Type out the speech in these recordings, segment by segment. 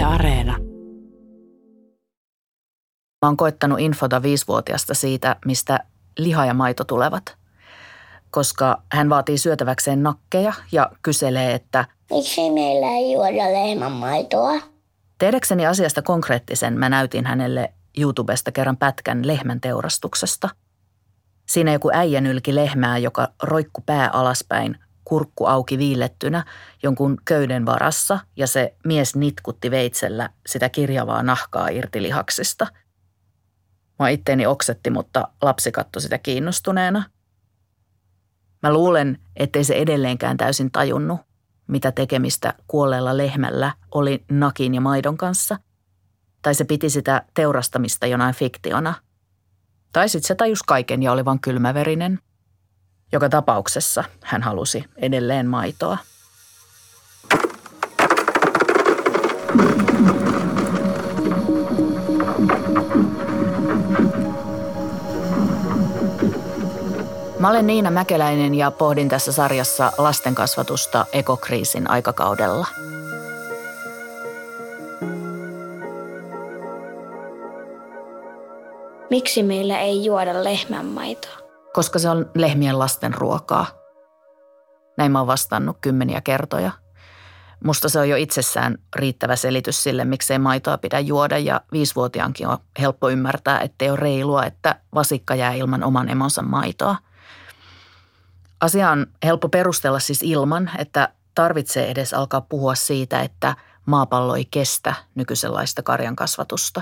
Areena. Mä oon koettanut infota 5-vuotiaasta siitä, mistä liha ja maito tulevat. Koska hän vaatii syötäväkseen nakkeja ja kyselee, että miksi meillä ei juoda lehmänmaitoa? Tehdäkseni asiasta konkreettisen mä näytin hänelle YouTubesta kerran pätkän lehmän teurastuksesta. Siinä joku äijä nylki lehmää, joka roikku pää alaspäin, kurkku auki viillettynä jonkun köyden varassa ja se mies nitkutti veitsellä sitä kirjavaa nahkaa irti lihaksista. Mä itteeni oksetti, mutta lapsi katsoi sitä kiinnostuneena. Mä luulen, ettei se edelleenkään täysin tajunnut, mitä tekemistä kuolleella lehmällä oli nakin ja maidon kanssa. Tai se piti sitä teurastamista jonain fiktiona. Tai sitten se tajus kaiken ja oli vaan kylmäverinen. Joka tapauksessa hän halusi edelleen maitoa. Mä olen Niina Mäkeläinen ja pohdin tässä sarjassa lastenkasvatusta ekokriisin aikakaudella. Miksi meillä ei juoda lehmänmaitoa? Koska se on lehmien lasten ruokaa. Näin mä oon vastannut 10 kertoja. Musta se on jo itsessään riittävä selitys sille, miksei maitoa pidä juoda ja 5-vuotiaankin on helppo ymmärtää, ettei ole reilua, että vasikka jää ilman oman emonsa maitoa. Asia on helppo perustella siis ilman, että tarvitsee edes alkaa puhua siitä, että maapallo ei kestä nykyisenlaista karjan kasvatusta.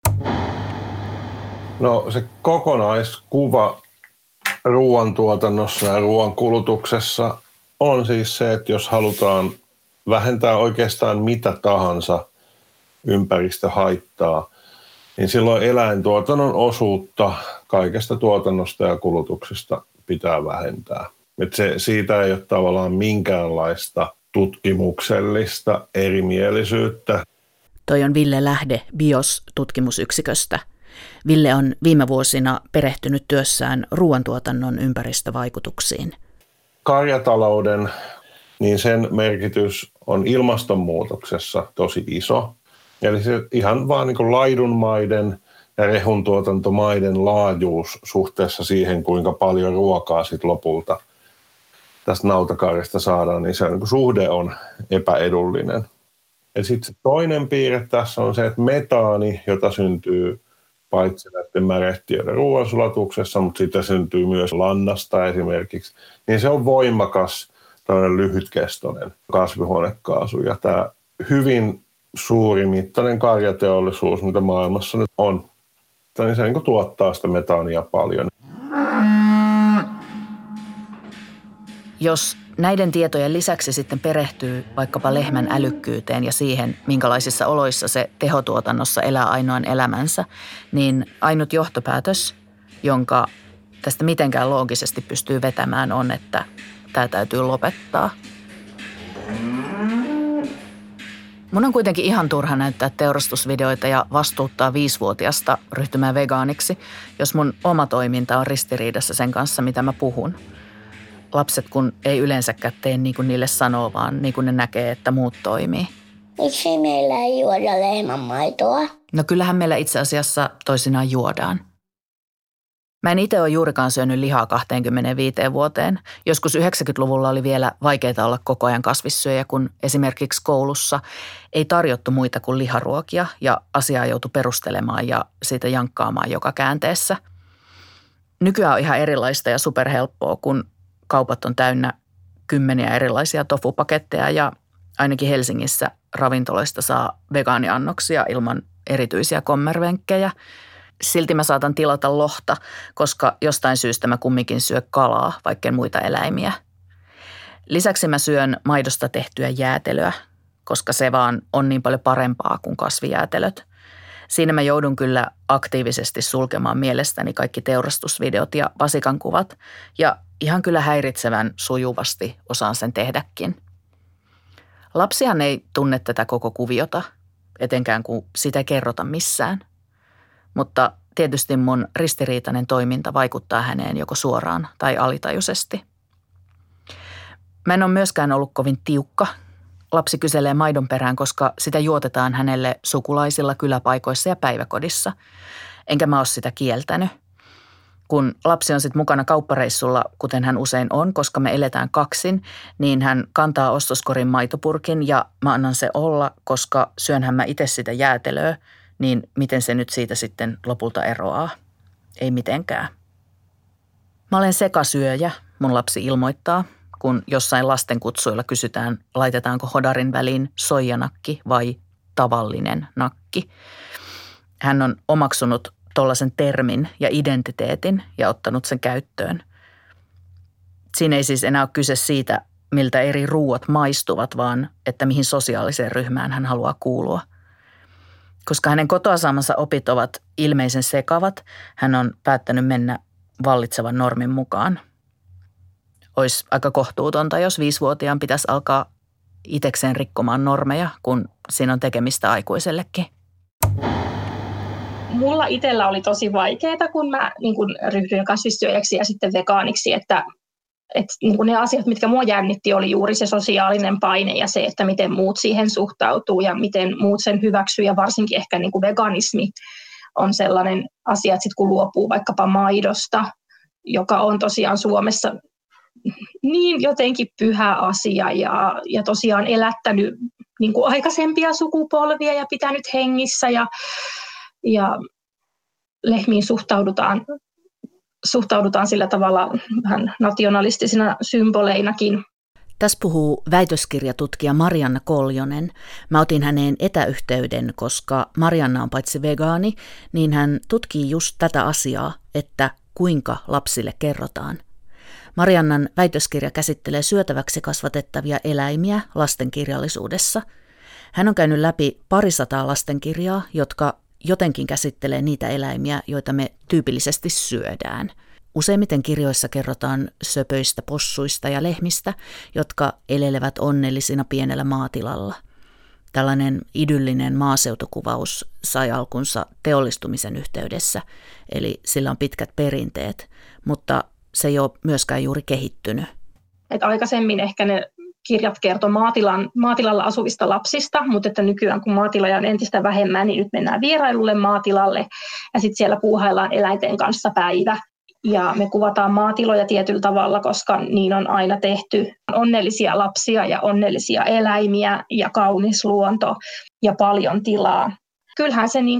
No se kokonaiskuva ruoantuotannossa ja ruoan kulutuksessa on siis se, että jos halutaan vähentää oikeastaan mitä tahansa ympäristöhaittaa, niin silloin eläintuotannon osuutta kaikesta tuotannosta ja kulutuksesta pitää vähentää. Että siitä ei ole tavallaan minkäänlaista tutkimuksellista erimielisyyttä. Toi on Ville Lähde BIOS-tutkimusyksiköstä. Ville on viime vuosina perehtynyt työssään ruoantuotannon ympäristövaikutuksiin. Karjatalouden, niin sen merkitys on ilmastonmuutoksessa tosi iso. Eli se ihan vaan niin kuin laidunmaiden ja rehuntuotantomaiden laajuus suhteessa siihen, kuinka paljon ruokaa sit lopulta tästä nautakarjasta saadaan, niin se niin kuin suhde on epäedullinen. Ja sitten se toinen piirre tässä on se, että metaani, jota syntyy paitsi näiden märehtiöiden ruoansulatuksessa, mutta sitä syntyy myös lannasta esimerkiksi, niin se on voimakas, tällainen lyhytkestoinen kasvihuonekaasu. Ja tämä hyvin suurimittainen karjateollisuus, mitä maailmassa nyt on, niin se niin tuottaa sitä metaania paljon. Jos näiden tietojen lisäksi sitten perehtyy vaikkapa lehmän älykkyyteen ja siihen, minkälaisissa oloissa se tehotuotannossa elää ainoan elämänsä, niin ainut johtopäätös, jonka tästä mitenkään loogisesti pystyy vetämään, on, että tämä täytyy lopettaa. Mun on kuitenkin ihan turha näyttää teurastusvideoita ja vastuuttaa 5-vuotiasta ryhtymään vegaaniksi, jos mun oma toiminta on ristiriidassa sen kanssa, mitä mä puhun. Lapset kun ei yleensäkään tee niin kuin niille sanoo, vaan niin kuin ne näkee, että muut toimii. Miksi meillä ei juoda lehmänmaitoa? No kyllähän meillä itse asiassa toisinaan juodaan. Mä en itse ole juurikaan syönyt lihaa 25 vuoteen. Joskus 90-luvulla oli vielä vaikeaa olla koko ajan kasvissyöjä, kun esimerkiksi koulussa ei tarjottu muita kuin liharuokia ja asiaa joutui perustelemaan ja siitä jankkaamaan joka käänteessä. Nykyään on ihan erilaista ja superhelppoa, kun kaupat on täynnä 10 erilaisia tofupaketteja ja ainakin Helsingissä ravintoloista saa vegaaniannoksia ilman erityisiä kommervenkkejä. Silti mä saatan tilata lohta, koska jostain syystä mä kumminkin syö kalaa, vaikka muita eläimiä. Lisäksi mä syön maidosta tehtyä jäätelöä, koska se vaan on niin paljon parempaa kuin kasvijäätelöt. Siinä mä joudun kyllä aktiivisesti sulkemaan mielestäni kaikki teurastusvideot ja vasikan kuvat ja ihan kyllä häiritsevän sujuvasti osaan sen tehdäkin. Lapsihan ei tunne tätä koko kuviota, etenkään kun sitä ei kerrota missään. Mutta tietysti mun ristiriitainen toiminta vaikuttaa häneen joko suoraan tai alitajuisesti. Mä en ole myöskään ollut kovin tiukka, lapsi kyselee maidon perään, koska sitä juotetaan hänelle sukulaisilla, kyläpaikoissa ja päiväkodissa. Enkä mä ole sitä kieltänyt. Kun lapsi on sitten mukana kauppareissulla, kuten hän usein on, koska me eletään kaksin, niin hän kantaa ostoskorin maitopurkin ja mä annan se olla, koska syönhän mä itse sitä jäätelöä, niin miten se nyt siitä sitten lopulta eroaa? Ei mitenkään. Mä olen sekasyöjä, mun lapsi ilmoittaa, kun jossain lastenkutsuilla kysytään, laitetaanko hodarin väliin soijanakki vai tavallinen nakki. Hän on omaksunut tollaisen termin ja identiteetin ja ottanut sen käyttöön. Siinä ei siis enää ole kyse siitä, miltä eri ruuat maistuvat, vaan että mihin sosiaaliseen ryhmään hän haluaa kuulua. Koska hänen kotoa saamansa opit ovat ilmeisen sekavat, hän on päättänyt mennä vallitsevan normin mukaan. Olisi aika kohtuutonta, jos 5-vuotiaan pitäisi alkaa itekseen rikkomaan normeja, kun siinä on tekemistä aikuisellekin. Mulla itsellä oli tosi vaikeaa, kun mä ryhdyin kasvissyöjäksi ja sitten vegaaniksi, että ne asiat, mitkä mua jännitti, oli juuri se sosiaalinen paine ja se, että miten muut siihen suhtautuu ja miten muut sen hyväksyy. Ja varsinkin ehkä veganismi on sellainen asia, että sit kun luopuu vaikkapa maidosta, joka on tosiaan Suomessa niin jotenkin pyhä asia ja tosiaan elättänyt aikaisempia sukupolvia ja pitänyt hengissä ja lehmiin suhtaudutaan sillä tavalla vähän nationalistisina symboleinakin. Tässä puhuu väitöskirjatutkija Marianna Koljonen. Mä otin häneen etäyhteyden, koska Marianna on paitsi vegaani, niin hän tutkii just tätä asiaa, että kuinka lapsille kerrotaan. Mariannan väitöskirja käsittelee syötäväksi kasvatettavia eläimiä lastenkirjallisuudessa. Hän on käynyt läpi 200 lastenkirjaa, jotka jotenkin käsittelee niitä eläimiä, joita me tyypillisesti syödään. Useimmiten kirjoissa kerrotaan söpöistä possuista ja lehmistä, jotka elelevät onnellisina pienellä maatilalla. Tällainen idyllinen maaseutukuvaus sai alkunsa teollistumisen yhteydessä, eli sillä on pitkät perinteet, mutta se ei ole myöskään juuri kehittynyt. Et aikaisemmin ehkä ne kirjat kertoo maatilalla asuvista lapsista, mutta että nykyään kun maatiloja on entistä vähemmän, niin nyt mennään vierailulle maatilalle ja sitten siellä puuhaillaan eläinten kanssa päivä. Ja me kuvataan maatiloja tietyllä tavalla, koska niin on aina tehty. Onnellisia lapsia ja onnellisia eläimiä ja kaunis luonto ja paljon tilaa. Kyllähän se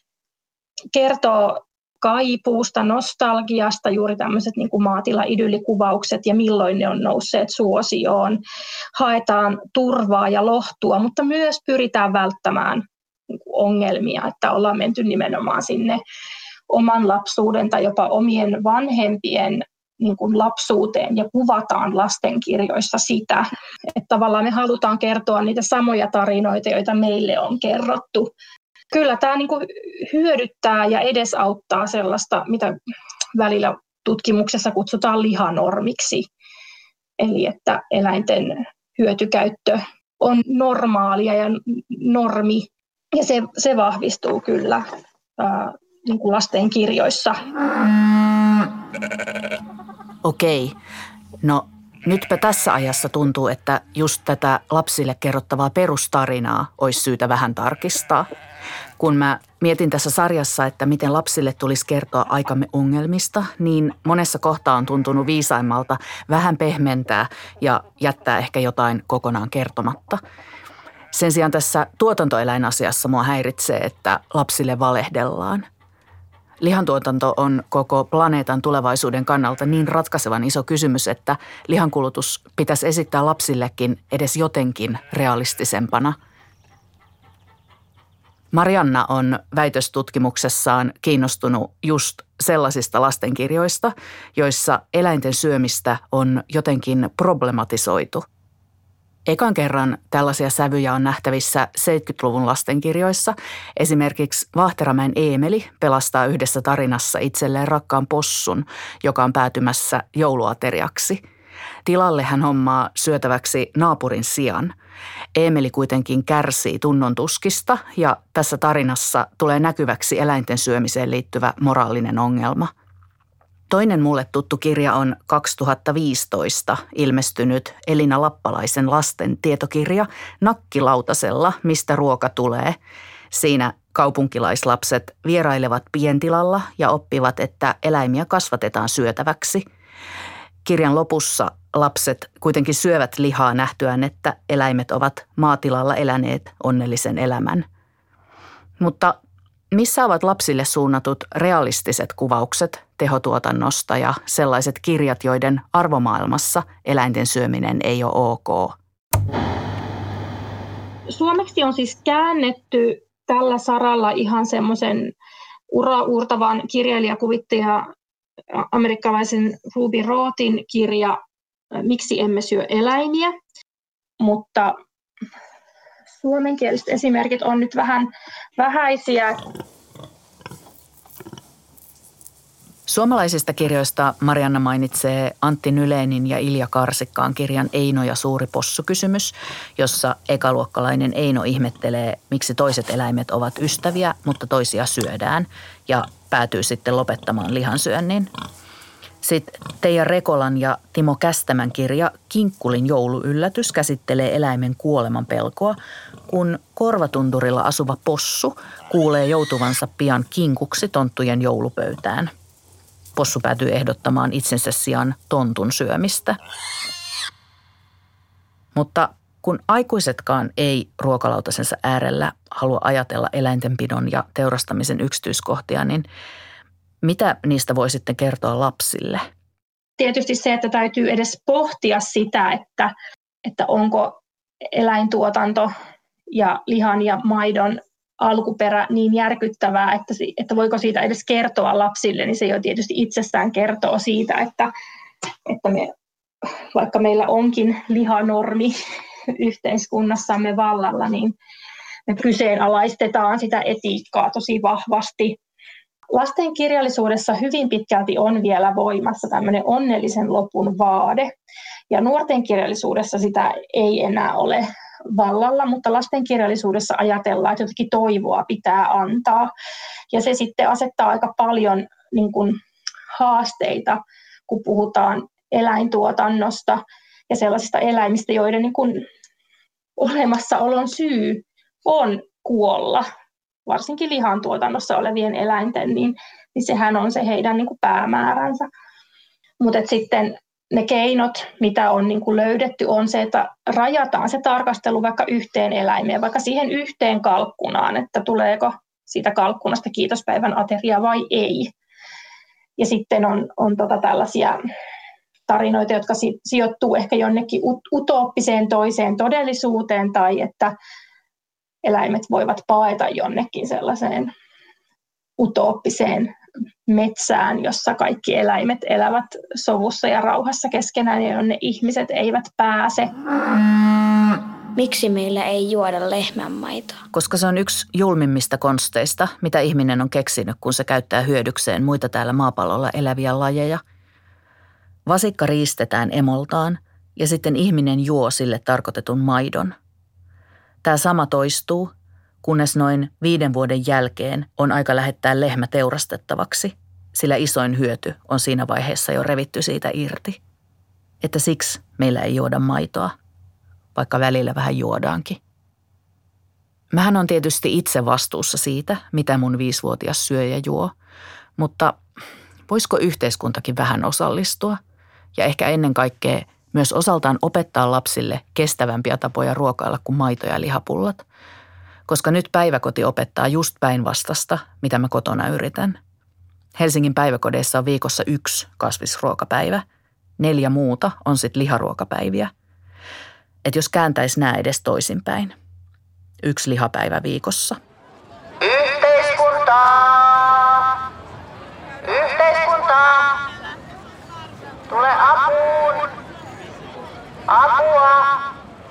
kertoo kaipuusta, nostalgiasta, juuri tämmöiset maatila-idyllikuvaukset ja milloin ne on nousseet suosioon. Haetaan turvaa ja lohtua, mutta myös pyritään välttämään ongelmia, että ollaan menty nimenomaan sinne oman lapsuuden tai jopa omien vanhempien lapsuuteen ja kuvataan lastenkirjoissa sitä. Että tavallaan me halutaan kertoa niitä samoja tarinoita, joita meille on kerrottu. Kyllä tämä hyödyttää ja edesauttaa sellaista, mitä välillä tutkimuksessa kutsutaan lihanormiksi. Eli että eläinten hyötykäyttö on normaalia ja normi, ja se vahvistuu kyllä lasten kirjoissa. Okei, no nytpä tässä ajassa tuntuu, että just tätä lapsille kerrottavaa perustarinaa olisi syytä vähän tarkistaa. Kun mä mietin tässä sarjassa, että miten lapsille tulisi kertoa aikamme ongelmista, niin monessa kohtaa on tuntunut viisaimmalta vähän pehmentää ja jättää ehkä jotain kokonaan kertomatta. Sen sijaan tässä tuotantoeläinasiassa mua häiritsee, että lapsille valehdellaan. Lihantuotanto on koko planeetan tulevaisuuden kannalta niin ratkaisevan iso kysymys, että lihankulutus pitäisi esittää lapsillekin edes jotenkin realistisempana. Marianna on väitöstutkimuksessaan kiinnostunut just sellaisista lastenkirjoista, joissa eläinten syömistä on jotenkin problematisoitu. Ekan kerran tällaisia sävyjä on nähtävissä 70-luvun lastenkirjoissa. Esimerkiksi Vahteramäen Eemeli pelastaa yhdessä tarinassa itselleen rakkaan possun, joka on päätymässä jouluateriaksi. Tilalle hän hommaa syötäväksi naapurin sian. Eemeli kuitenkin kärsii tunnon tuskista ja tässä tarinassa tulee näkyväksi eläinten syömiseen liittyvä moraalinen ongelma. Toinen mulle tuttu kirja on 2015 ilmestynyt Elina Lappalaisen lasten tietokirja Nakkilautasella, mistä ruoka tulee. Siinä kaupunkilaislapset vierailevat pientilalla ja oppivat, että eläimiä kasvatetaan syötäväksi. Kirjan lopussa lapset kuitenkin syövät lihaa nähtyään, että eläimet ovat maatilalla eläneet onnellisen elämän. Mutta missä ovat lapsille suunnatut realistiset kuvaukset tehotuotannosta ja sellaiset kirjat, joiden arvomaailmassa eläinten syöminen ei ole ok? Suomeksi on siis käännetty tällä saralla ihan semmoisen ura-uurtavan kirjailijakuvittaja amerikkalaisen Ruby Rothin kirja Miksi emme syö eläimiä, mutta suomenkieliset esimerkit on nyt vähän vähäisiä. Suomalaisista kirjoista Marianna mainitsee Antti Nylenin ja Ilja Karsikkaan kirjan Eino ja suuri possukysymys, jossa ekaluokkalainen Eino ihmettelee, miksi toiset eläimet ovat ystäviä, mutta toisia syödään ja päätyy sitten lopettamaan lihansyönnin. Sitten Teija Rekolan ja Timo Kästämän kirja Kinkkulin jouluyllätys käsittelee eläimen kuoleman pelkoa, kun korvatunturilla asuva possu kuulee joutuvansa pian kinkuksi tonttujen joulupöytään. Possu päätyy ehdottamaan itsensä sijaan tontun syömistä. Mutta kun aikuisetkaan ei ruokalautasensa äärellä halua ajatella eläintenpidon ja teurastamisen yksityiskohtia, niin mitä niistä voi sitten kertoa lapsille? Tietysti se, että täytyy edes pohtia sitä, että onko eläintuotanto ja lihan ja maidon alkuperä niin järkyttävää, että voiko siitä edes kertoa lapsille, niin se jo tietysti itsestään kertoo siitä, että vaikka meillä onkin lihanormi yhteiskunnassamme vallalla, niin me kyseenalaistetaan sitä etiikkaa tosi vahvasti. Lasten kirjallisuudessa hyvin pitkälti on vielä voimassa tämmöinen onnellisen lopun vaade, ja nuorten kirjallisuudessa sitä ei enää ole vallalla, mutta lasten kirjallisuudessa ajatellaan, että jotakin toivoa pitää antaa, ja se sitten asettaa aika paljon niin kuin haasteita, kun puhutaan eläintuotannosta ja sellaisista eläimistä, joiden niin kuin olemassaolon syy on kuolla. Varsinkin lihantuotannossa olevien eläinten, niin sehän on se heidän niin kuin päämääränsä. Mutta sitten ne keinot, mitä on niin kuin löydetty, on se, että rajataan se tarkastelu vaikka yhteen eläimeen, vaikka siihen yhteen kalkkunaan, että tuleeko siitä kalkkunasta kiitospäivän ateria vai ei. Ja sitten on tällaisia tarinoita, jotka sijoittuu ehkä jonnekin utooppiseen toiseen todellisuuteen, tai että eläimet voivat paeta jonnekin sellaiseen utooppiseen metsään, jossa kaikki eläimet elävät sovussa ja rauhassa keskenään ja jonne ihmiset eivät pääse. Miksi meillä ei juoda lehmänmaitoa? Koska se on yksi julmimmista konsteista, mitä ihminen on keksinyt, kun se käyttää hyödykseen muita täällä maapallolla eläviä lajeja. Vasikka riistetään emoltaan ja sitten ihminen juo sille tarkoitetun maidon. Tämä sama toistuu, kunnes noin 5 vuoden jälkeen on aika lähettää lehmä teurastettavaksi, sillä isoin hyöty on siinä vaiheessa jo revitty siitä irti. Että siksi meillä ei juoda maitoa, vaikka välillä vähän juodaankin. Mähän on tietysti itse vastuussa siitä, mitä mun 5-vuotias syö ja juo, mutta voisiko yhteiskuntakin vähän osallistua ja ehkä ennen kaikkea myös osaltaan opettaa lapsille kestävämpiä tapoja ruokailla kuin maito- ja lihapullat, koska nyt päiväkoti opettaa just päinvastasta, mitä mä kotona yritän. Helsingin päiväkodeissa on viikossa 1 kasvisruokapäivä, 4 muuta on sitten liharuokapäiviä. Et jos kääntäisi nämä edes toisinpäin. 1 lihapäivä viikossa. Yhteiskuntaa! Yhteiskuntaa! Tule apuun! Apua!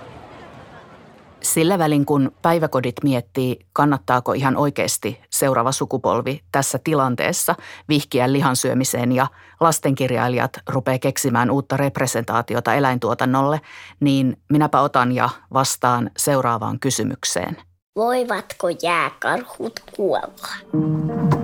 Sillä välin, kun päiväkodit miettii, kannattaako ihan oikeasti seuraava sukupolvi tässä tilanteessa vihkiä lihansyömiseen ja lastenkirjailijat rupeaa keksimään uutta representaatiota eläintuotannolle, niin minäpä otan ja vastaan seuraavaan kysymykseen. Voivatko jääkarhut kuolla?